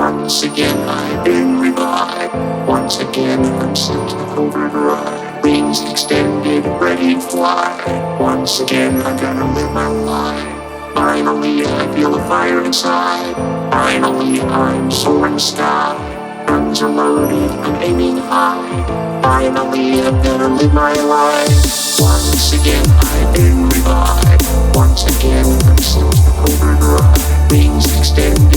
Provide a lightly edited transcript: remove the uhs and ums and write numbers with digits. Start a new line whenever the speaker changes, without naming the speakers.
Once again I've been revived. Once again I'm sent to overdrive. Wings extended, ready to fly. Once again I'm gonna live my life. Finally I feel a fire inside. Finally I'm soaring sky. Guns are loaded, I'm aiming high. Finally I'm gonna live my life. Once again I've been revived. Once again I'm sent to overdrive. Wings extended.